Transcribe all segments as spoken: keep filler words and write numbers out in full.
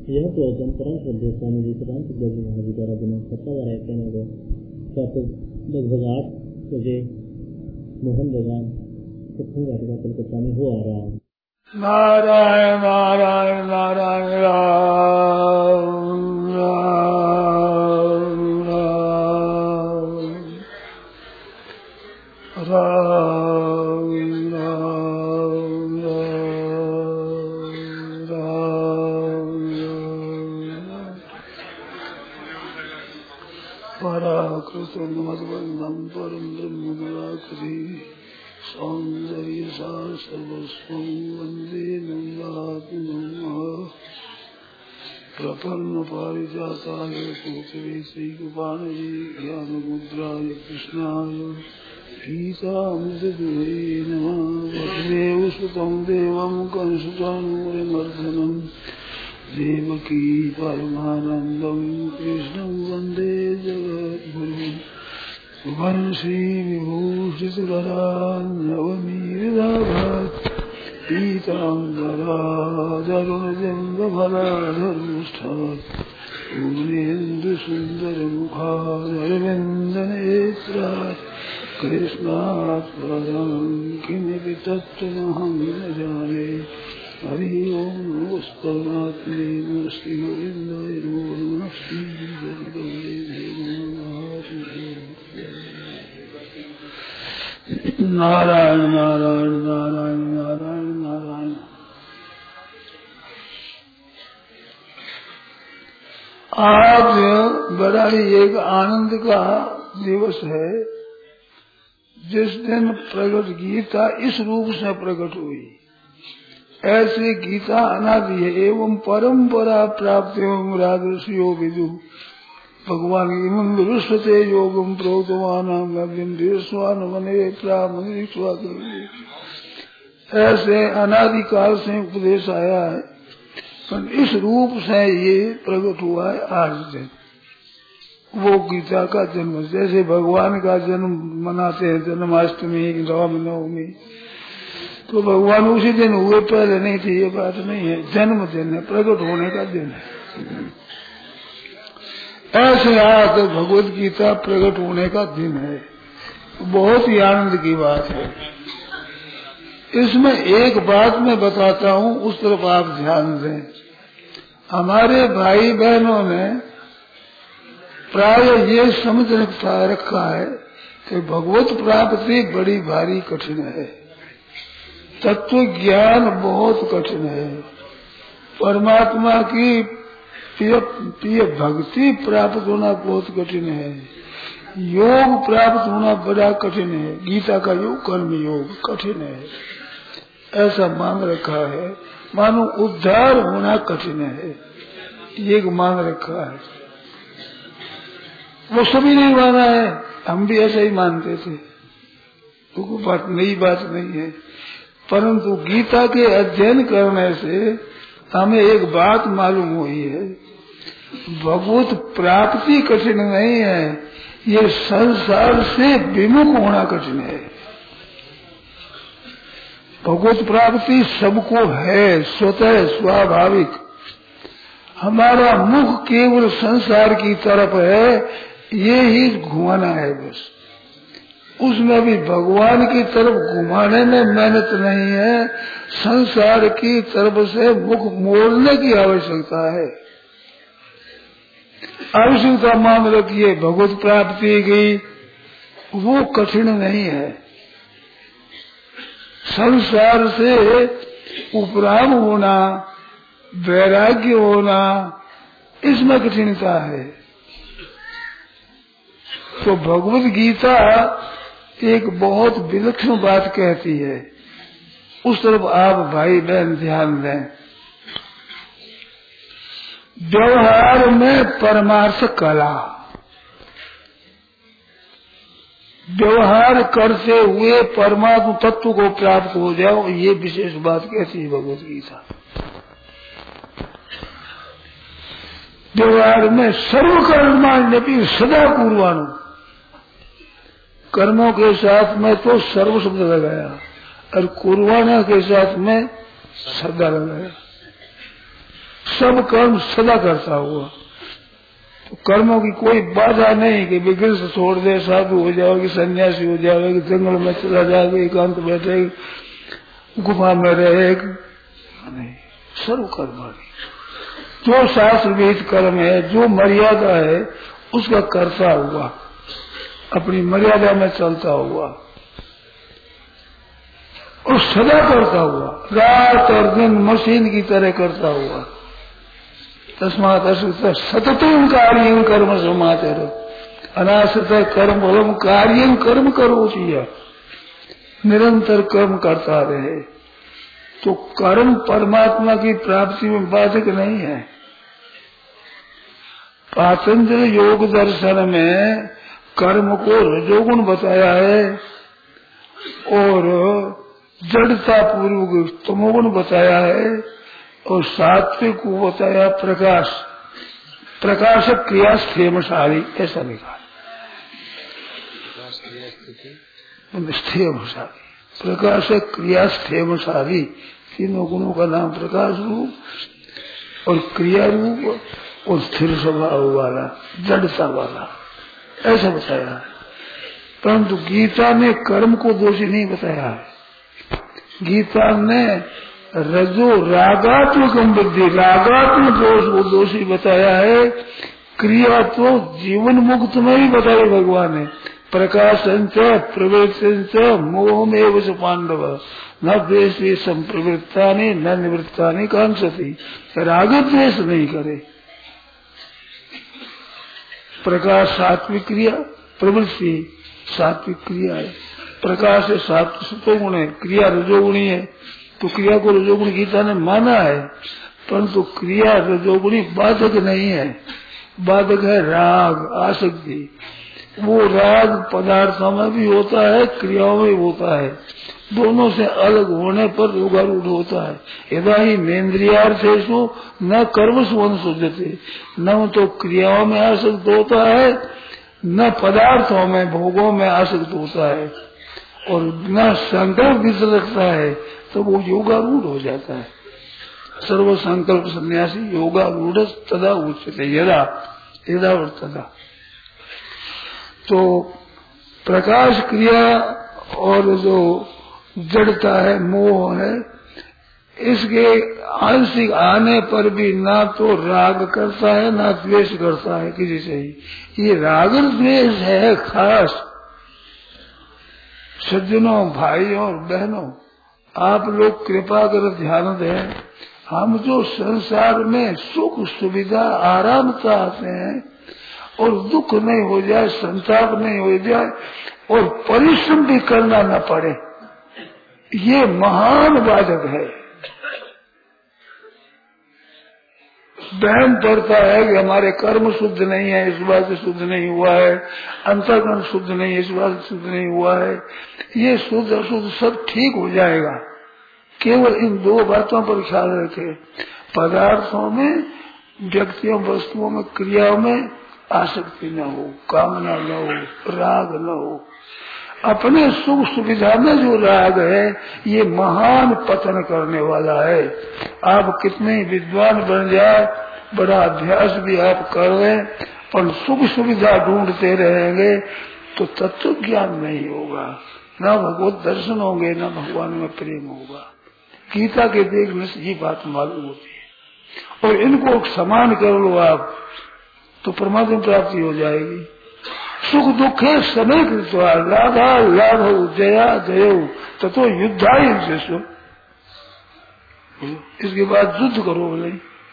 यह प्रवचन परम श्रद्धेय स्वामी जी प्रधान सिद्धार्थ महाराज जी द्वारा दिनांक सत्तावार कहने को लगभग आठ बजे मोहन बागान कलकत्ता में हो आ रहा है। नारायण नारायण नारायण राम राम राम राम राम पराकृतं मद्वन्दं परं ब्रह्म निराकरी सौंदर्य सार सर्वस्वं वन्दे नन्दात्मनः प्रपन्न पारिजाताय कोकिले श्रीकृपाणये ज्ञानमुद्राय कृष्णाय गीतामृतदुहे नमः। वसुदेवसुतं देवं कंसचाणूरमर्दनं देवकी परमानन्दं कृष्णं वन्दे जगद्गुरुम्। वंशी विभूषितगदान्नवमीर्धाभात् पीताम्बरादरुणजङ्गफलाधर्मुष्ठात् पूर्णेन्दुसुन्दरमुखादरविन्दनेत्रात् कृष्णात् परं किमपि तत्त्वमहं न जाने। हरि ओं नमस्ते श्रीगोविन्दाय नमो नमः। नारायण नारायण नारायण नारायण नारायण। आज बड़ा ही एक आनंद का दिवस है, जिस दिन प्रकट गीता इस रूप से प्रकट हुई। ऐसे गीता अनादि है एवं परंपरा प्राप्त एवं राजर्षियो विदु भगवान विश्वते योगम प्रोक्तवान मने प्रामनिष्वा। ऐसे अनादिकाल से उपदेश आया है, पर इस रूप से ये प्रकट हुआ है आज दिन। वो गीता का जन्म, जैसे भगवान का जन्म मनाते हैं जन्माष्टमी रामनवमी, तो भगवान उसी दिन हुए, पहले नहीं थी, ये बात नहीं है। जन्म दिन है, प्रकट होने का दिन है। ऐसे आज भगवत गीता प्रकट होने का दिन है, बहुत ही आनंद की बात है। इसमें एक बात मैं बताता हूँ, उस तरफ आप ध्यान दें। हमारे भाई बहनों ने प्राय ये समझ रखा है कि भगवत प्राप्ति बड़ी भारी कठिन है, तत्व ज्ञान बहुत कठिन है, परमात्मा की प्रिय भक्ति प्राप्त होना बहुत कठिन है, योग प्राप्त होना बड़ा कठिन है। गीता का योग कर्म योग कठिन है, ऐसा मान रखा है। मानो उद्धार होना कठिन है, ये मान रखा है। वो सभी नहीं माना है, हम भी ऐसा ही मानते थे, तो कोई बात नई बात नहीं है। परंतु गीता के अध्ययन करने से हमें एक बात मालूम हुई है, भगवत प्राप्ति कठिन नहीं है, ये संसार से विमुख होना कठिन है। भगवत प्राप्ति सबको है, स्वतः स्वाभाविक। हमारा मुख केवल संसार की तरफ है, ये ही घुमाना है बस। उसमें भी भगवान की तरफ घुमाने में मेहनत नहीं है, संसार की तरफ से मुख मोड़ने की आवश्यकता है। आवश्यकता मान रखिए, भगवत प्राप्ति की वो कठिन नहीं है। संसार से उपराम होना, वैराग्य होना, इसमें कठिनता है। तो भगवत गीता एक बहुत विलक्षण बात कहती है, उस तरफ आप भाई बहन ध्यान दें। व्यवहार में परमार्थ कला, व्यवहार करते हुए परमात्म तत्व को प्राप्त हो जाओ, ये विशेष बात कहती है भगवत गीता। व्यवहार में सर्वकर्माण्यपि सदा कुर्वाणो, कर्मों के साथ में तो सर्व शब्द लगाया और कुर्बाना के साथ में सदा लगाया। सब कर्म सदा करता हुआ। तो कर्मों की कोई बाधा नहीं कि विग्रह से छोड़ दे, साधु हो जाओगे, सन्यासी हो जाओगे, जंगल में चला जाओगे, एकांत बैठेगी, गुफा में रहेगी, नहीं। सर्व कर्माणी जो शास्त्र विहित कर्म है, जो मर्यादा है, उसका करता हुआ, अपनी मर्यादा में चलता हुआ और सदा करता हुआ, रात और दिन मशीन की तरह करता हुआ। तस्मात् असुत सततम कार्यं कर्म समाचरो, अनासत कर्म फलम कार्यं कर्म करो चाहिए, निरंतर कर्म करता रहे। तो कर्म परमात्मा की प्राप्ति में बाधक नहीं है। पातंजल योग दर्शन में कर्म को रजोगुण बताया है और जड़ता पूर्वक तमोगुण बताया है और सात्विक को बताया प्रकाश, प्रकाशक क्रिया स्थेमशाली, ऐसा लिखा। स्थेमशाली, प्रकाशक क्रिया स्थेमशाली, तीनों गुणों का नाम प्रकाश रूप और क्रिया रूप और स्थिर स्वभाव वाला, जड़ता वाला, ऐसा बताया है। परंतु गीता ने कर्म को दोषी नहीं बताया है। गीता ने रजो रागात्मक वृद्धि, रागात्मक दोष को दोषी बताया है। क्रिया तो जीवन मुक्त में ही बताई भगवान ने। प्रकाशंच प्रवृत्तिंच मोहमेव च पांडव न द्वेषे संप्रवृत्तानि न निवृत्तानि कांक्षति। राग द्वेष नहीं करे। प्रकाश सात्विक क्रिया, प्रवृत्ति सात्विक क्रिया है। प्रकाश है सात्विक सतोगुण है, क्रिया रजोगुणी है। तो क्रिया को रजोगुणी गीता ने माना है, परंतु क्रिया रजोगुणी बाधक नहीं है। बाधक है राग, आसक्ति। वो राग पदार्थों में भी होता है, क्रियाओं में भी होता है। दोनों से अलग होने पर रोगारूढ़ होता है। यदा ही नेन्द्रियार्थेषु न कर्मसु अनुसज्जते, न तो क्रियाओं में आसक्त होता है, न पदार्थों में भोगों में आसक्त होता है और न संकल्प भी रखता है, तो वो योगारूढ़ हो जाता है। सर्व संकल्प सन्यासी योगारूढ़ तदा उच्यते, यदा यदा और तदा। तो प्रकाश क्रिया और जो जड़ता है, मोह है, इसके आंशिक आने पर भी ना तो राग करता है ना द्वेष करता है किसी से ही। ये राग द्वेष है खास। सज्जनों, भाइयों और बहनों, आप लोग कृपा कर ध्यान दें। हम जो संसार में सुख सुविधा आराम चाहते हैं और दुख नहीं हो जाए, संताप नहीं हो जाए और परिश्रम भी करना न पड़े, ये महान बाधक है। बहम पड़ता है कि हमारे कर्म शुद्ध नहीं है, इस बात से शुद्ध नहीं हुआ है, अंतःकरण शुद्ध नहीं है, इस बात से शुद्ध नहीं हुआ है। ये शुद्ध अशुद्ध सब ठीक हो जाएगा, केवल इन दो बातों पर ख्याल रखें। पदार्थों में, व्यक्तियों, वस्तुओं में, क्रियाओं में आसक्ति न हो, कामना न हो, राग न हो। अपने सुख सुविधा में जो राग है, ये महान पतन करने वाला है। आप कितने विद्वान बन जाए, बड़ा अभ्यास भी आप कर लें, पर सुख सुविधा ढूंढते रहेंगे तो तत्व ज्ञान नहीं होगा, न भगवत दर्शन होंगे, न भगवान में प्रेम होगा। गीता के देखने से ये बात मालूम होती है। और इनको समान कर लो आप तो परमात्मा प्राप्ति हो जाएगी। सुख दुख है समय कृत्वा लाभा लाभ जया जय ततो युद्धाय जैसो। इसके बाद युद्ध करो बोले।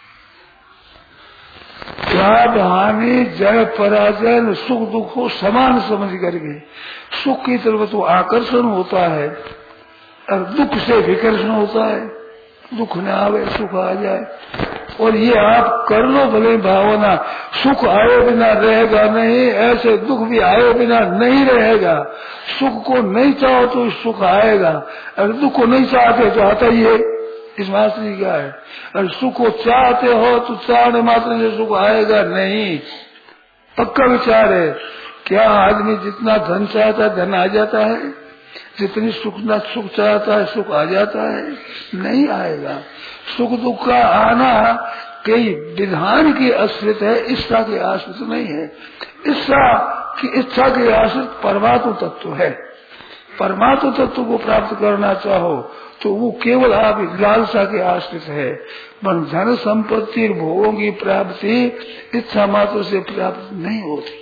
लाभ हानि जय पराजय सुख दुख को समान समझ करके, सुख की तरफ तो आकर्षण होता है और दुख से विकर्षण होता है। दुख न आवे सुख आ जाए, और ये आप कर लो भले भावना, सुख आए बिना रहेगा नहीं, ऐसे दुख भी आए बिना नहीं रहेगा। सुख को नहीं चाहो तो सुख आएगा, अगर दुख को नहीं चाहते तो आता ही है। इस मास्टर क्या है, अगर सुख को चाहते हो तो चाहने मात्र से सुख आएगा नहीं। पक्का विचार है। क्या आदमी जितना धन चाहता है धन आ जाता है? जितनी सुख न सुख चाहता है सुख आ जाता है? नहीं आएगा। सुख दुख का आना कई विधान के आश्रित है, इच्छा के आश्रित नहीं है। इच्छा की इच्छा के आश्रित परमात्म तत्व है। परमात्म तत्व को प्राप्त करना चाहो तो वो केवल आप लालसा के आश्रित है। पर धन संपत्ति भोगों की प्राप्ति इच्छा मात्र से प्राप्त नहीं होती।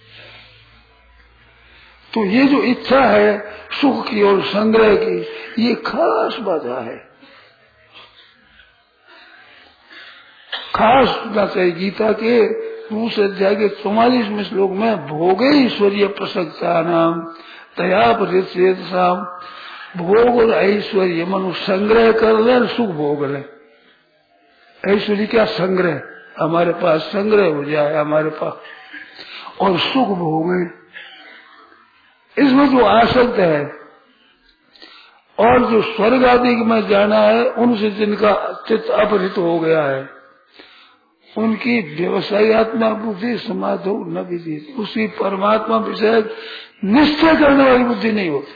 तो ये जो इच्छा है सुख की और संग्रह की, ये खास बाधा है। खास सुनना चाहिए। गीता के दूसरे अध्याय के चौवालीसवें श्लोक में भोगे ईश्वरीय प्रसक्ता नाम तया परिचेतसाम, भोग और ऐश्वर्य मनु संग्रह कर ले, सुख भोग ले। ऐश्वर्य क्या? संग्रह, हमारे पास संग्रह हो जाए हमारे पास, और सुख भोगे। इसमें जो आसक्त है और जो स्वर्ग आदि में जाना है, उनसे जिनका चित्त अपहृत हो गया है, उनकी व्यवसायित्मक बुद्धि समाधो न विधि, उसी परमात्मा विषय निश्चय करने वाली बुद्धि नहीं होती।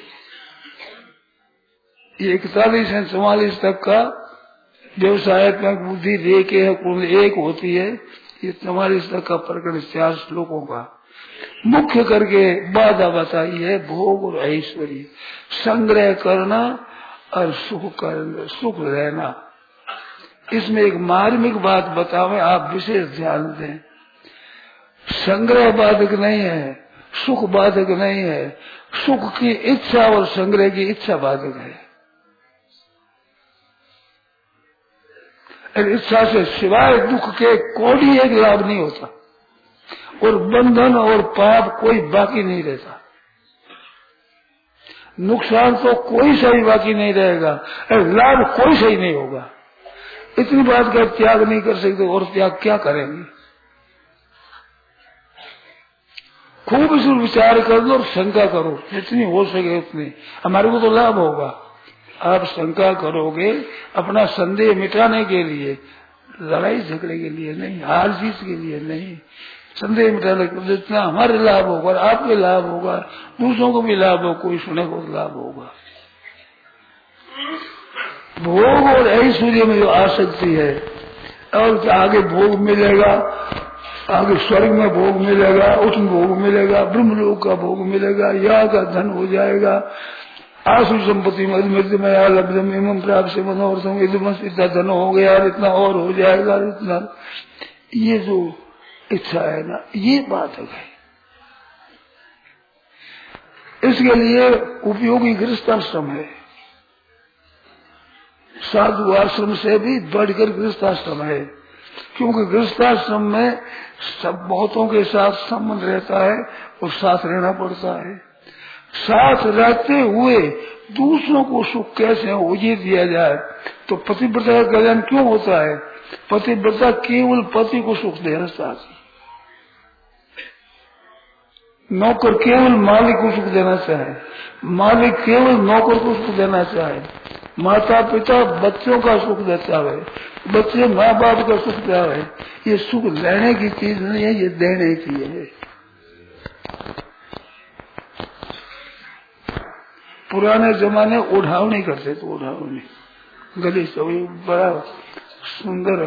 ये इकतालीस है चौवालीस तक का व्यवसायित्मक बुद्धि रेखे है, कुल एक होती है। ये चौवालीस तक का प्रकरण चार श्लोकों का मुख्य करके बाधा बताई है। भोग और ऐश्वर्य, संग्रह करना और सुख करना, सुख रहना। इसमें एक मार्मिक बात बतावे, आप विशेष ध्यान दें। संग्रह बाधक नहीं है, सुख बाधक नहीं है। सुख की इच्छा और संग्रह की इच्छा बाधक है। इच्छा से सिवाय दुख के कोई एक लाभ नहीं होता, और बंधन और पाप कोई बाकी नहीं रहता। नुकसान तो कोई सही बाकी नहीं रहेगा, लाभ कोई सही नहीं होगा। इतनी बात का त्याग नहीं कर सकते, और त्याग क्या करेंगे? खूब इस विचार कर लो और शंका करो, जितनी हो सके उतनी। हमारे को तो लाभ होगा। आप शंका करोगे अपना संदेह मिटाने के लिए, लड़ाई झगड़े के लिए नहीं, हार जीत के लिए नहीं। संदेह मिटाने के लिए जितना हमारे लाभ होगा, आपके लाभ होगा, दूसरों को भी लाभ हो, कोई सुने को लाभ होगा। भोग और ऐश्वर्य में जो आसक्ति है, और आगे भोग मिलेगा, आगे स्वर्ग में भोग मिलेगा, उसमें भोग मिलेगा, ब्रह्मलोक का भोग मिलेगा, यहाँ का धन हो जाएगा, आसु संपत्ति मृत्यु में लब्धम एवं प्राप्त से मनोरथम, इतना धन हो गया, इतना और हो जाएगा, इतना। ये जो इच्छा है ना, ये बात है। इसके लिए उपयोगी गृहस्थाश्रम है। साधु आश्रम से भी बढ़कर गृहस्थाश्रम है, क्योंकि गृहस्थाश्रम में सब बहुतों के साथ संबंध रहता है और साथ रहना पड़ता है। साथ रहते हुए दूसरों को सुख कैसे हो ये दिया जाए। तो पतिव्रता का कल्याण क्यों होता है? पतिव्रता केवल पति को सुख देना चाहती, नौकर केवल मालिक को सुख देना चाहे, मालिक केवल नौकर को सुख देना चाहे, माता पिता बच्चों का सुख देता है, बच्चे माँ बाप का सुख देता है। ये सुख लेने की चीज नहीं है, ये देने की है। पुराने जमाने उठावनी करते थे, उठावनी गली से बड़ा सुंदर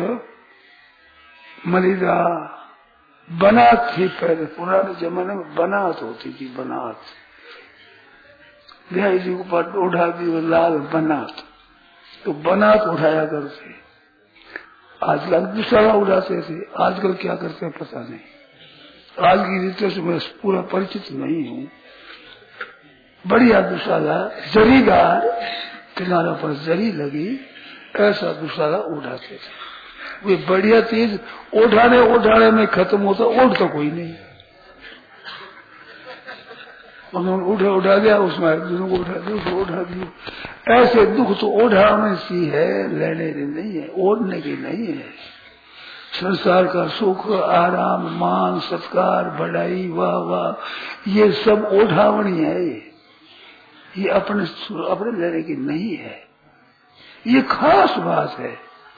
मलिदा बनात थी। पहले पुराने जमाने में बनात होती थी, बनात बिहारी जी को पास उठा दी लाल बनात, तो बनात उठाया करते। आजकल दूसरा उड़ाते थे, आजकल क्या करते हैं पता नहीं। आज की रीतों से मैं पूरा परिचित नहीं हूँ। बढ़िया दुशाला जरीदार, किनारों पर जरी लगी, ऐसा दुशाला उड़ाते थे। वे बढ़िया चीज उठाने उठाने में खत्म होता, उठ तो कोई नहीं। उन्होंने उठा उठा दिया, उसमें को उठा दिया, उसको उठा दिया। ऐसे दुख तो उठाने सी है, लेने की नहीं है, ओढ़ने की नहीं है। संसार का सुख, आराम, मान, सत्कार, बढ़ाई, वाह वाह, ये सब उठावनी है। ये ये अपने अपने लेने की नहीं है। ये खास बात है।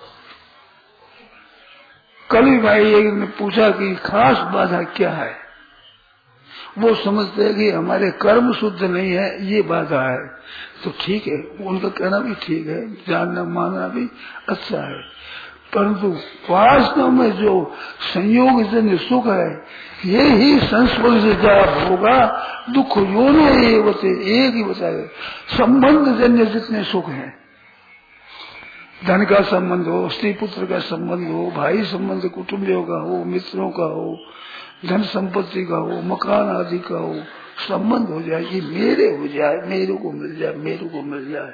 कल भाई एक ने पूछा कि खास बाधा क्या है। वो समझते हैं कि हमारे कर्म शुद्ध नहीं है, ये बाधा है। तो ठीक है, उनका कहना भी ठीक है, जानना मानना भी अच्छा है। परंतु वास्तव में जो संयोग जन्य सुख है ये ही संस्पर्श से जाप होगा। दुख योने एक बचे एक ही बताए। संबंध जन्य जितने सुख हैं, धन का संबंध हो, स्त्री पुत्र का संबंध हो, भाई संबंध कुटुंबियों का हो, मित्रों का हो, धन संपत्ति का हो, मकान आदि का हो, संबंध हो जाए, ये मेरे हो जाए, मेरे को मिल जाए, मेरे को मिल जाए।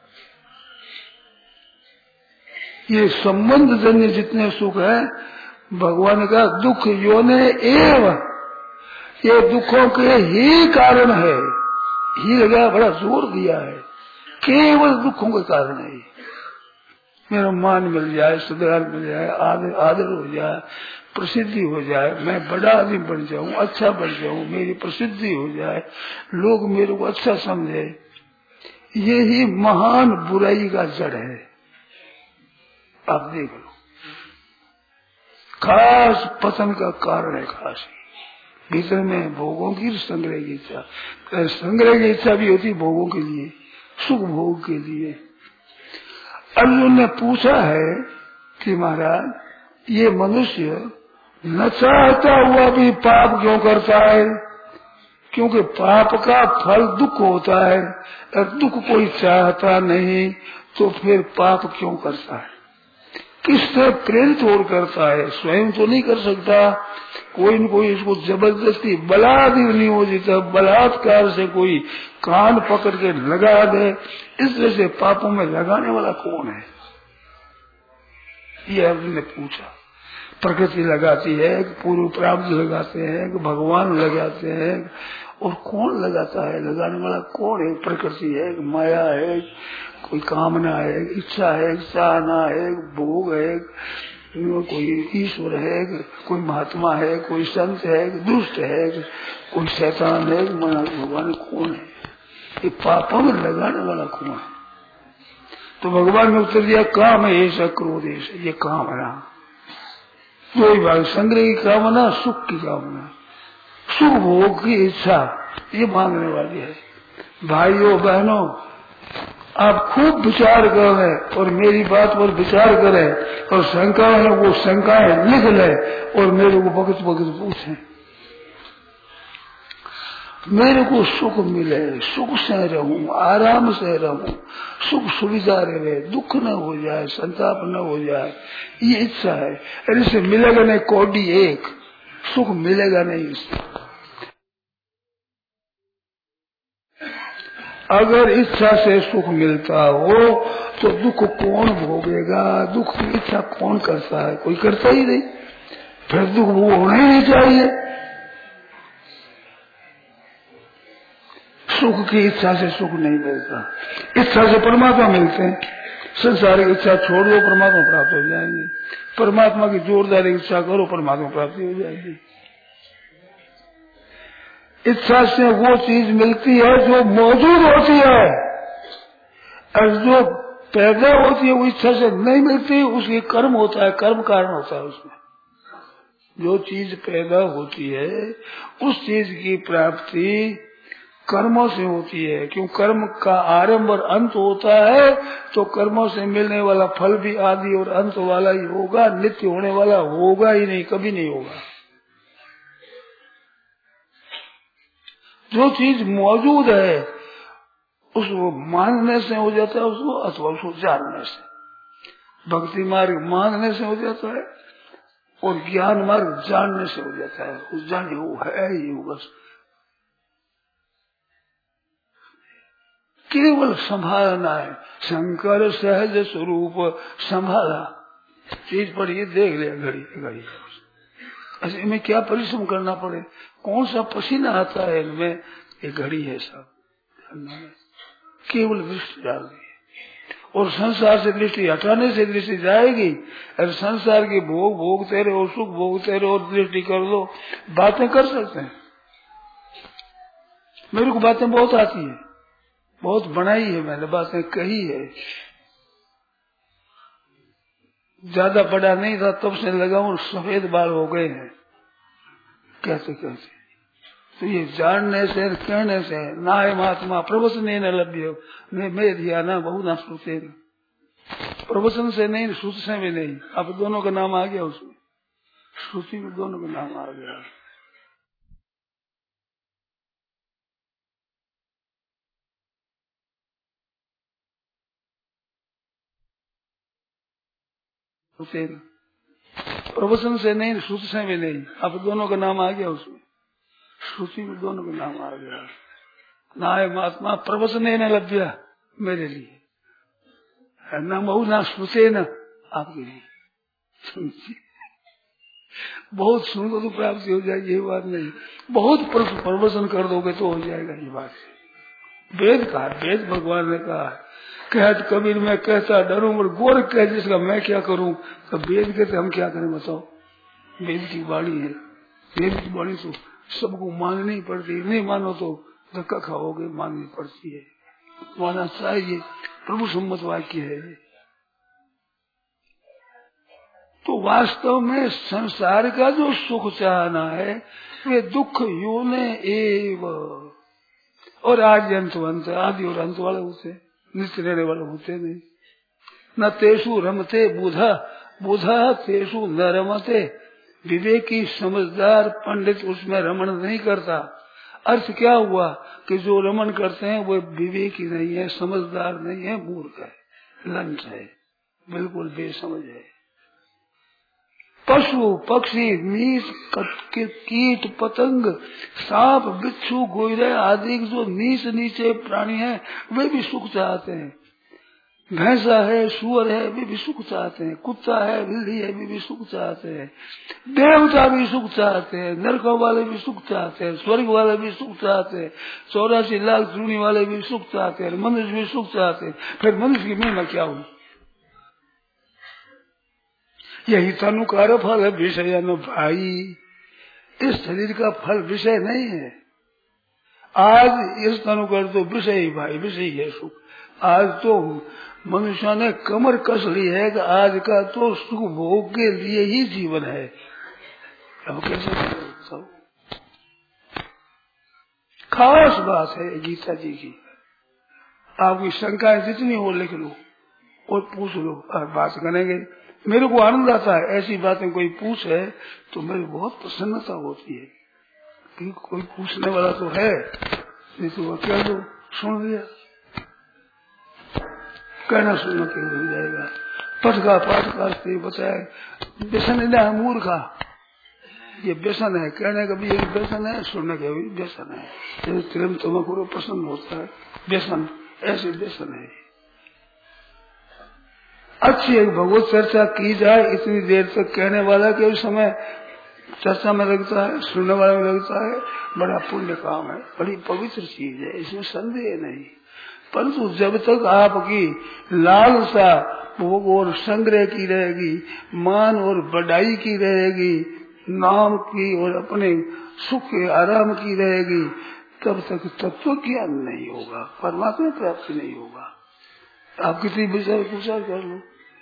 ये संबंध जन्य जितने सुख है, भगवान का दुख योने एव, ये दुखों के ही कारण है। ही लगा बड़ा जोर दिया है, केवल दुखों के कारण है। मेरा मान मिल जाए, सुधार मिल जाए, आदर आदर हो जाए, प्रसिद्धि हो जाए, मैं बड़ा आदमी बन जाऊं, अच्छा बन जाऊं, मेरी प्रसिद्धि हो जाए, लोग मेरे को अच्छा समझे, ये ही महान बुराई का जड़ है। आप देख लो, खास पतन का कारण है। खास भीतर में भोगों की संग्रह की इच्छा, संग्रह की इच्छा भी होती भोगों के लिए, सुख भोग के लिए। अर्जुन ने पूछा है कि महाराज ये मनुष्य न चाहता हुआ भी पाप क्यों करता है? क्योंकि पाप का फल दुख होता है, और दुख कोई चाहता नहीं तो फिर पाप क्यों करता है? किससे प्रेरित और करता है? स्वयं तो नहीं कर सकता, कोई न कोई इसको जबरदस्ती बलात्कार नहीं हो जाता, बलात्कार से कोई कान पकड़ के लगा दे। इस तरह से पापों में लगाने वाला कौन है? ये अर्जुन ने पूछा। प्रकृति लगाती है, पूर्व प्राप्त लगाते हैं, भगवान लगाते हैं, और कौन लगाता है? लगाने वाला कौन है? प्रकृति है, माया है, कोई कामना है, इच्छा है, चाहना है, भोग है, कोई ईश्वर है, कोई महात्मा है, कोई संत है, दुष्ट है, कोई शैतान है, भगवान कौन है? ये पापों में लगाने वाला कौन है? तो भगवान ने उत्तर दिया, काम है ऐसा, क्रोध ऐसा, ये काम है। दो ही बात, संग्रह की कामना, सुख की कामना, सुख भोग की इच्छा, ये मांगने वाली है। भाइयों बहनों, आप खूब विचार करें और मेरी बात पर विचार करें, और शंकाएं है वो शंकाएं लिख ले और मेरे को वक्त वक्त पूछें। मेरे को सुख मिले, सुख से रहूं, आराम से रहूं, सुख सुविधा रहे, दुख न हो जाए, संताप न हो जाए, ये इच्छा है। अरे इसे मिलेगा नहीं कोडी एक, सुख मिलेगा नहीं इससे। अगर इच्छा से सुख मिलता हो तो दुख कौन भोगेगा? दुख की इच्छा कौन करता है? कोई करता ही नहीं, फिर दुख वो होना ही नहीं चाहिए। सुख की इच्छा से सुख नहीं मिलता, इच्छा से परमात्मा मिलते हैं। संसार की इच्छा छोड़ दो, परमात्मा प्राप्त हो जाएंगे। परमात्मा की जोरदार इच्छा करो, परमात्मा प्राप्ति हो जाएगी। इच्छा से वो चीज मिलती है जो मौजूद होती है, और जो पैदा होती है वो इच्छा से नहीं मिलती, उसकी कर्म होता है, कर्म कारण होता है। उसमें जो चीज पैदा होती है उस चीज की प्राप्ति कर्मों से होती है। क्यों? कर्म का आरंभ और अंत होता है, तो कर्मों से मिलने वाला फल भी आदि और अंत वाला ही होगा, नित्य होने वाला होगा ही नहीं, कभी नहीं होगा। जो चीज मौजूद है उसको मानने से हो जाता है उसको, अथवा उसको जानने से। भक्ति मार्ग मानने से हो जाता है और ज्ञान मार्ग जानने से हो जाता है। उस जाने वो है ही होगा, केवल संभालना है। शंकर सहज स्वरूप संभाला, चीज पर ये देख लिया, घड़ी घड़ी ऐसे इनमें क्या परिश्रम करना पड़े, कौन सा पसीना आता है इनमें, ये घड़ी है सब। केवल दृष्टि डाल दी और संसार से दृष्टि हटाने से दृष्टि जाएगी। और संसार के भोग भोगते रहो, सुख भोगते रहो और दृष्टि कर दो, बातें कर सकते हैं। मेरे को बातें बहुत आती है, बहुत बनाई है मैंने, बातें कही है। ज्यादा बड़ा नहीं था तब से लगाऊं, सफेद बाल हो गए हैं कहते कहते। तो ये जानने से कहने से नाय महात्मा प्रवचन न लभ्य, मैं ध्यान बहु न श्रुते। प्रवचन से नहीं, श्रुति से भी नहीं। अब दोनों का नाम आ गया उसमें, श्रुति में दोनों का नाम आ गया। प्रवचन से नहीं, श्रुति से भी नहीं। अब दोनों का नाम आ गया उसमें, श्रुति में दोनों का नाम आ गया। नाय महात्मा प्रवचन न लभ्या मेरे लिए, न महु ना श्रुते न आपके लिए। बहुत सुनो तो प्राप्ति हो जाएगी, ये बात नहीं। बहुत प्रवचन कर दोगे तो हो जाएगा, ये बात है। वेद कहा, वेद भगवान ने कहा, कहत कबीर मैं कहता डरूं और गोर कह जिसका मैं क्या करूं। तो वेद कहते हम क्या करें बताओ। वेद की वाणी है, वेद की वाणी तो सबको माननी पड़ती है, नहीं मानो तो धक्का खाओगे, माननी पड़ती है, मानना चाहिए। प्रभु सम्मत वाक्य है। तो वास्तव में संसार का जो सुख चाहना है वे दुख योने एव, और आदि अंतवंत, आदि और अंत वाले होते, नित्य रहने वाले होते नहीं। न तेषु रमते बुधा, बुधा तेषु न रमते। विवेकी समझदार पंडित उसमें रमण नहीं करता। अर्थ क्या हुआ कि जो रमण करते हैं वो विवेकी नहीं है, समझदार नहीं है, मूर्ख है, लंच है, बिल्कुल बेसमझ है। पशु पक्षी नीच कीट पतंग सांप बिच्छू गोइरे आदि जो नीच नीचे प्राणी हैं वे भी सुख चाहते हैं। भैंसा है, सुअर है, वे भी सुख चाहते हैं। कुत्ता है, बिल्ली है, वे भी सुख चाहते हैं। देवता भी सुख चाहते हैं, नरकों वाले भी सुख चाहते हैं, स्वर्ग वाले भी सुख चाहते हैं, चौरासी लाख चूनी वाले भी सुख चाहते हैं, मनुष्य भी सुख चाहते हैं। फिर मनुष्य की महिमा क्या हुई। यही तनु का फल है, विषय न भाई। इस शरीर का फल विषय नहीं है। आज इस तनु कर तो विषय ही भाई, विषय ही है सुख। आज तो मनुष्य ने कमर कस ली है कि आज का तो सुख भोग के लिए ही जीवन है। अब कैसे सब खास बात है गीता जी की। आपकी शंकाएं जितनी हो लिख लो और पूछ लो, बात करेंगे। मेरे को आनंद आता है, ऐसी बातें कोई पूछे तो मेरी बहुत प्रसन्नता होती है कि कोई पूछने वाला तो है, नहीं तो क्या लो सुन लिया, कहना सुनना क्यों हो जाएगा। पट का पाठ का बताया व्यसन है, मूर्खा ये व्यसन है, कहने का भी एक व्यसन है, सुनने का भी व्यसन है। जैसे त्रिम तमकुर प्रसन्न होता है, व्यसन ऐसे व्यसन है। अच्छी एक भगवत चर्चा की जाए, इतनी देर तक कहने वाला के उस समय चर्चा में लगता है, सुनने वाला में लगता है, बड़ा पुण्य काम है, बड़ी पवित्र चीज है, इसमें संदेह नहीं। परंतु जब तक आपकी लालसा भोग और संग्रह की रहेगी, मान और बढ़ाई की रहेगी, नाम की और अपने सुख आराम की रहेगी, तब तक तत्व ज्ञान नहीं होगा, परमात्मा प्राप्ति नहीं होगा। आप कितनी विचार विचार कर लो।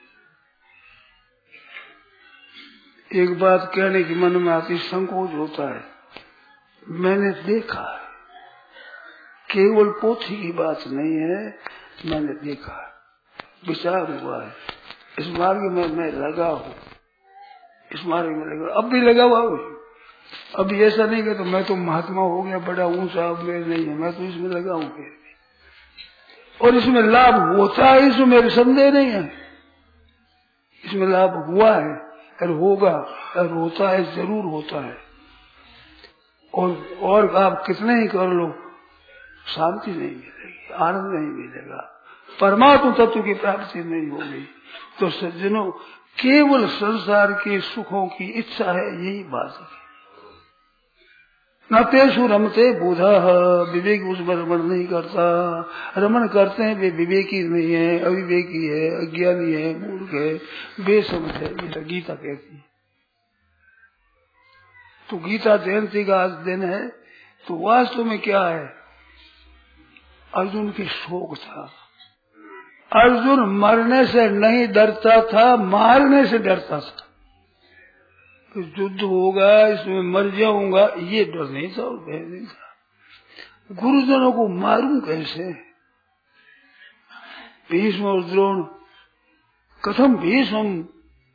एक बात कहने की मन में आती, संकोच होता है। मैंने देखा है, केवल पोथी की बात नहीं है, मैंने देखा है, विचार हुआ है। इस मार्ग में मैं लगा हूँ, इस मार्ग में लगा, अब भी लगा हुआ हूँ। अभी ऐसा नहीं कि तो मैं तो महात्मा हो गया, बड़ा ऊंचा, अब मैं नहीं है, मैं तो इसमें लगा हूँ और इसमें लाभ होता है, इसमें मेरे संदेह नहीं है। इसमें लाभ हुआ है और होगा और होता है, जरूर होता है। और और आप कितने ही कर लो, शांति नहीं मिलेगी, आनंद नहीं मिलेगा, परमात्मा तत्व की प्राप्ति नहीं होगी। तो सज्जनों, केवल संसार के सुखों की इच्छा है, यही बात है। न तेषु रमते बुधा, विवेक उसमें रमण नहीं करता। रमण करते हैं वे विवेकी नहीं है, अविवेकी है, अज्ञानी है, मूर्ख है, बेसमझ है, ये गीता कहती है। तो गीता जयंती का आज दिन है, तो वास्तव में क्या है, अर्जुन की शोक था। अर्जुन मरने से नहीं डरता था, मारने से डरता था। युद्ध होगा, इसमें मर जाऊंगा, ये डर नहीं था और भय नहीं था। गुरुजनों को मारूं कैसे। भीष्म और द्रोण कथम भीष्म,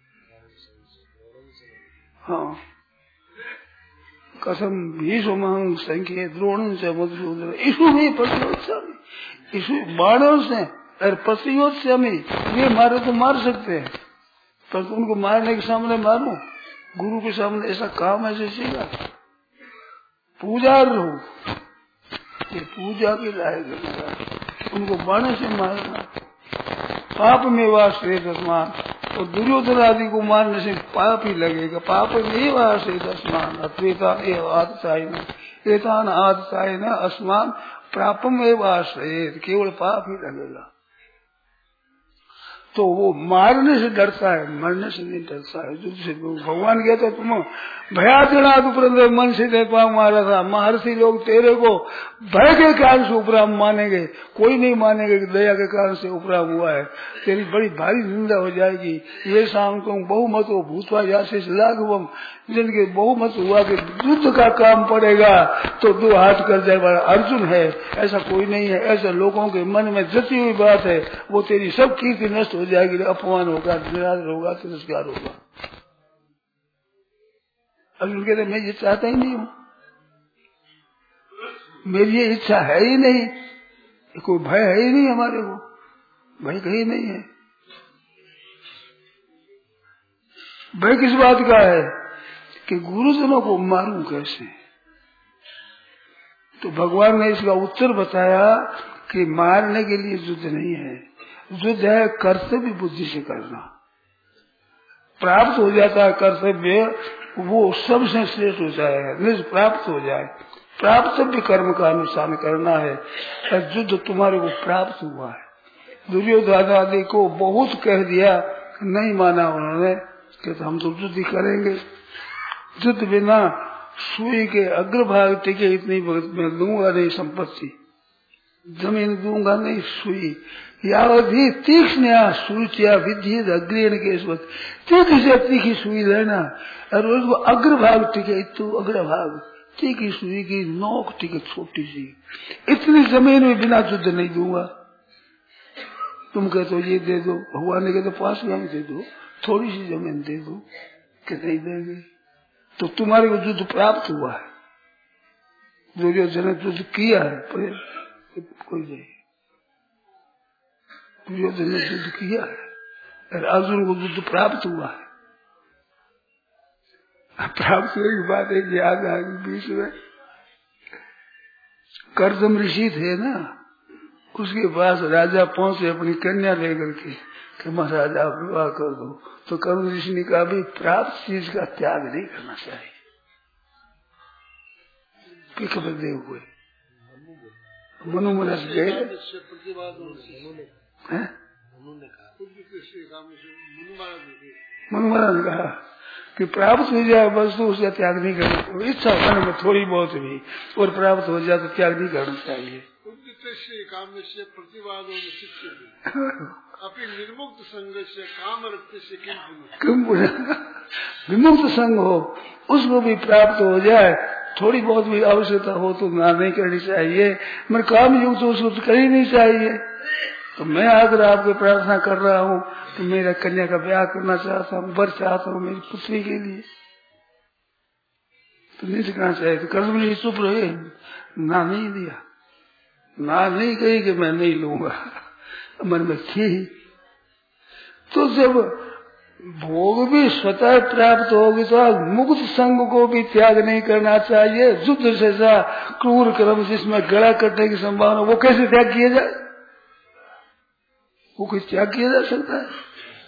हाँ कथम भीष्म संख्य द्रोण से मधुसूदन ईशु में प्रतियोत्सव, ईशु बाणों से और प्रतियोत्सव में ये मारे तो मार सकते हैं, पर तो उनको मारने के सामने मारो, गुरु के सामने ऐसा काम ऐसे सीखा। पूजा रो ये पूजा के लायक, उनको बाणों से मारना पाप में वास दसमान, और दुर्योधन आदि को मारने से पाप ही लगेगा। पाप में वास दसमान अत्वेता आदतायन एतान आदतायन अस्मान प्रापम एवं आश्रय, केवल पाप ही लगेगा। तो वो मारने से डरता है, मरने से नहीं डरता है। जिससे भगवान कहता तुम भयादना उपरंत मन से दे पाप मारा था, महर्षि लोग तेरे को भय के कारण से उपराम मानेंगे, कोई नहीं मानेंगे कि दया के कारण से उपराम हुआ है, तेरी बड़ी भारी निंदा हो जाएगी। ये शाम तुम बहुमत हो भूतवा यासे लाघवम, जिनके बहुमत हुआ कि युद्ध का काम पड़ेगा तो दो हाथ कर जाए वाला अर्जुन है, ऐसा कोई नहीं है। ऐसे लोगों के मन में जती हुई बात है, वो तेरी सब कीर्ति नष्ट हो जाएगी, अपमान होगा, निरादर होगा, तिरस्कार होगा। अर्जुन कहते मैं ये चाहता ही नहीं हूँ, मेरी ये इच्छा है ही नहीं, कोई भय है ही नहीं हमारे को, भय कहीं नहीं है। भय किस बात का है कि गुरुजनों को मारूं कैसे। तो भगवान ने इसका उत्तर बताया कि मारने के लिए युद्ध नहीं है, युद्ध है कर्तव्य बुद्धि से करना। प्राप्त हो जाता है कर्तव्य, वो सबसे श्रेष्ठ हो जाए, प्राप्त हो जाए। प्राप्तव्य कर्म का अनुष्ठान करना है, युद्ध तुम्हारे को प्राप्त हुआ है। दुर्योधन आदि को बहुत कह दिया, नहीं माना उन्होंने, कि हम तो युद्ध करेंगे, युद्ध बिना सुई के अग्रभाग टिके इतनी मैं दूंगा नहीं संपत्ति, जमीन दूंगा नहीं, सुई यावधि तीक्ष्ण सूचिया विधि अग्रेण के तीखी से तीखी सुई लेना, और उसको अग्रभाग टिके, तो अग्रभाग तीखी सुई की नोक टिके छोटी सी, इतनी जमीन में बिना युद्ध नहीं दूंगा। तुम कहते हो ये दे दो, भगवान ने कहते पास में दे दो, थोड़ी सी जमीन दे दो, कि नहीं देंगे। तो तुम्हारे को युद्ध प्राप्त हुआ है, दुर्योधन ने युद्ध किया है, पर कोई नहीं, दुर्योधन ने युद्ध किया है, और अर्जुन को युद्ध प्राप्त हुआ है। प्राप्त हुए की बात है, याद आ गई बीच में। कर्दम ऋषि थे ना, उसके पास राजा पहुंचे अपनी कन्या लेकर के कि महाराज आप विवाह कर दो। तो कर्दम ऋषि ने कहा भी प्राप्त चीज का त्याग नहीं करना चाहिए। देव हुए मनु मनस गए, मनु महाराज ने कहा कि प्राप्त हो जाए वस्तु तो उसका त्याग नहीं करना, इच्छा मन में थोड़ी बहुत भी, और प्राप्त हो जाए तो त्याग नहीं करना चाहिए। निर्मुक्त संग से काम रखते से विमुक्त संग हो, उसको भी प्राप्त हो जाए, थोड़ी बहुत भी आवश्यकता हो तो ना नहीं करनी चाहिए, मैं काम युक्त तो उसको कर ही नहीं चाहिए। तो मैं अगर आपको प्रार्थना कर रहा हूँ कि मेरा कन्या का ब्याह करना चाहता हूँ, वर चाहता हूँ मेरी पुत्री के लिए, तो नहीं करना चाहिए। तो कर्म ने चुप रहे, ना नहीं दिया, ना नहीं कही कि मैं नहीं लूंगा, मन में थी। तो जब भोग भी स्वतः प्राप्त होगी तो मुक्त संग को भी त्याग नहीं करना चाहिए। युद्ध से क्रूर कर्म जिसमें गला कटने की संभावना, वो कैसे त्याग किया जाए, वो कोई त्याग किया जा सकता है।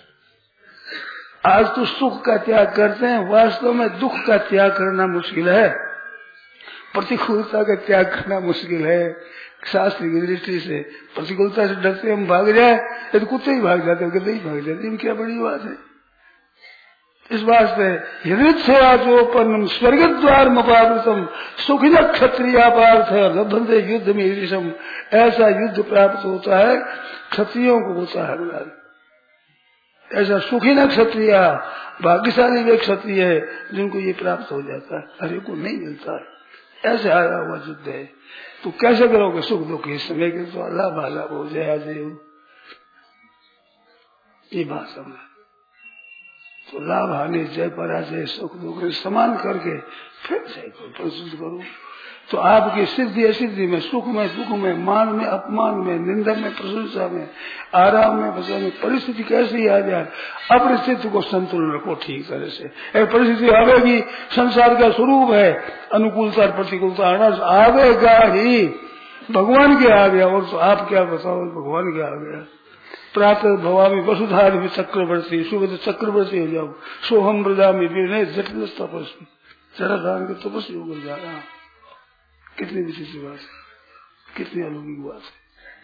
आज तो सुख का त्याग करते हैं, वास्तव में दुख का त्याग करना मुश्किल है, प्रतिकूलता का त्याग करना मुश्किल है। शास्त्र की दृष्टि से प्रतिकूलता से डरते हम भाग जाए, तो कुत्ते ही भाग जाते, गधे ही भाग जाते, क्या बड़ी बात है। इस वास्ते हृदय स्वर्ग द्वार मपावृतम सुखिन क्षत्रिय पार्थ लभंते युद्ध में ऋषम, ऐसा युद्ध प्राप्त होता है क्षत्रियों को होता है। ऐसा सुखी न क्षत्रिय, भाग्यशाली वे क्षत्रिय है जिनको ये प्राप्त हो जाता है, हरे को नहीं मिलता है। ऐसे आया हुआ युद्ध है। तो कैसे करोगे सुख दुख इस समय के, तो अल्लाह भाला हो जया जय। ये बात समझ। तो लाभ हानि, जय पराजय, सुख दुख समान करके फिर जय को प्रस्तुत करूं। तो आपकी सिद्धि असिद्धि में, सुख में दुख में, मान में अपमान में, निंदा में प्रशंसा में, आराम में बचा में, परिस्थिति कैसी आ जाए अपनी स्थिति को संतुलन रखो ठीक तरह से। एक परिस्थिति आवेगी, संसार का स्वरूप है अनुकूलता प्रतिकूलता आवेगा ही, भगवान के आ गया। और तो आप क्या बताओ, भगवान के आ गया। प्रातः भवामी वसुधारि चक्रवर्ती, सुबह चक्रवर्ती हो जाओ। सोहम ब्रजामी विनय जटिल तपस्वी, जरा दान के तपस्वी होकर जा रहा। कितनी विचित्र बात है, कितनी अलौकिक बात है।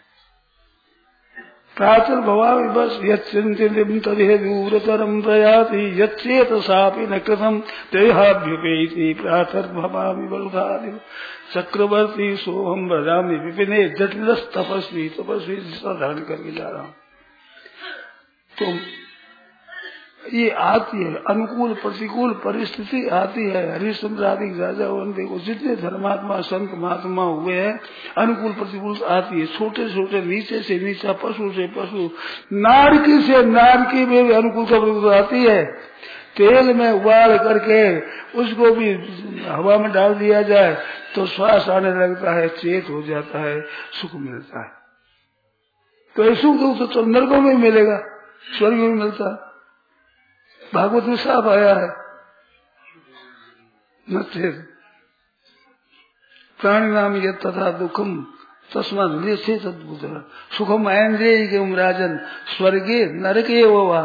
प्रातः भवामी बस यच्चिंतितं तदेदूरतरं प्रयाति यच्चेतसापि न कृतं देहाभ्युपेति। प्रातः भवामी वसुधारि चक्रवर्ती सोहम ब्रजामी विपिने जटिल तपस्वी, तपस्वी धारण करके जा रहा हूँ। तो ये आती है, अनुकूल प्रतिकूल परिस्थिति आती है। हरिश्चंद्र आदि राजा देखो, जितने धर्मात्मा संत महात्मा हुए हैं, अनुकूल प्रतिकूल आती है। छोटे छोटे, नीचे से नीचा, पशु से पशु, नारकी से नारकी में भी अनुकूल प्रतिकूल आती है। तेल में उबाल करके उसको भी हवा में डाल दिया जाए तो श्वास आने लगता है, चेत हो जाता है, सुख मिलता है। तो ये सुख दुख तो नरकों में मिलेगा, स्वर्ग में मिलता है। भागवत में साफ आया है, न प्राणी नाम ये तथा दुखम तस्मात् निश्चय तद्भुत सुखम ऐन्द्रियम राजन स्वर्गे नरके वा।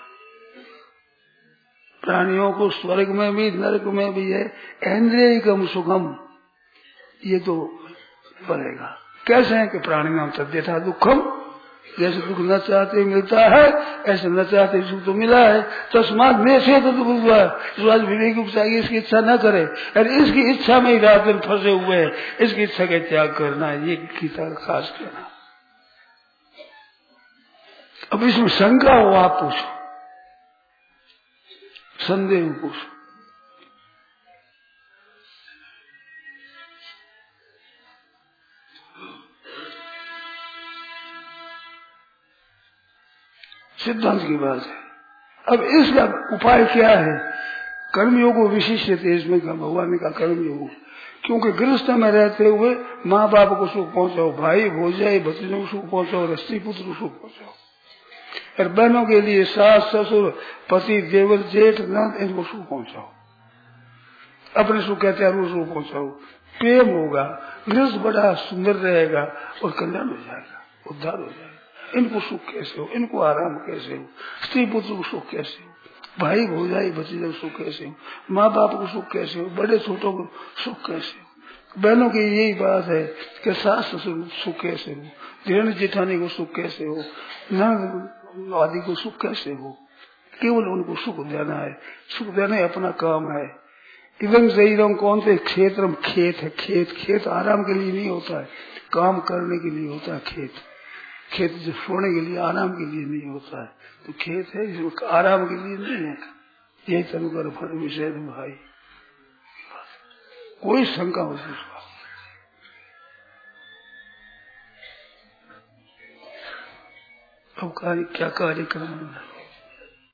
प्राणियों को स्वर्ग में भी नरक में भी है ऐन्द्रियम सुखम, ये तो बनेगा। कैसे है कि प्राणी नाम तद्यथा दुखम, जैसे दुख न चाहते मिलता है ऐसे न चाहते सुख तो मिला है। तस्मात् में से तो दुख हुआ है। विवेक उपचार इसकी इच्छा न करे, अरे इसकी इच्छा में ही रात दिन फंसे हुए हैं, इसकी इच्छा का त्याग करना, ये गीता का खास कहना। अब इसमें शंका हो आप पूछो, संदेह पूछो। सिद्धांत की बात है। अब इसका उपाय क्या है? कर्मयोग विशिष्ट तेज में भगवान ने कहा कर्मयोग, क्योंकि गृहस्थ में रहते हुए माँ बाप को सुख पहुंचाओ, भाई भोजाई भतीजों को सुख पहुंचाओ, स्त्री पुत्र को सुख पहुंचाओ। और बहनों के लिए सास ससुर पति देवर जेठ नंद इनको सुख पहुंचाओ, अपने सुख कहते हैं सुख पहुंचाओ। प्रेम होगा, गृहस्थ बड़ा सुंदर रहेगा और कल्याण हो जाएगा, उद्धार हो जाएगा। इनको सुख कैसे हो, इनको आराम कैसे हो, स्त्री पुत्र को सुख कैसे हो, भाई भौजाई भतीजे को सुख कैसे हो, माँ बाप को सुख कैसे हो, बड़े छोटों को सुख कैसे हो। बहनों की यही बात है कि सास ससुर को सुख कैसे हो, जेठ जेठानी को सुख कैसे हो, नंद आदि को सुख कैसे हो। केवल उनको सुख देना है, सुख देना अपना काम है। इधम शरीरम कौन से क्षेत्र खेत है, खेत खेत आराम के लिए नहीं होता है, काम करने के लिए होता है। खेत खेत जो सोने के लिए आराम के लिए नहीं होता है, तो खेत है इसमें आराम के लिए नहीं है। यही तनुकर फल विषय भाई, कोई शंका हो उसका। अब कार्य क्या कार्य करना है?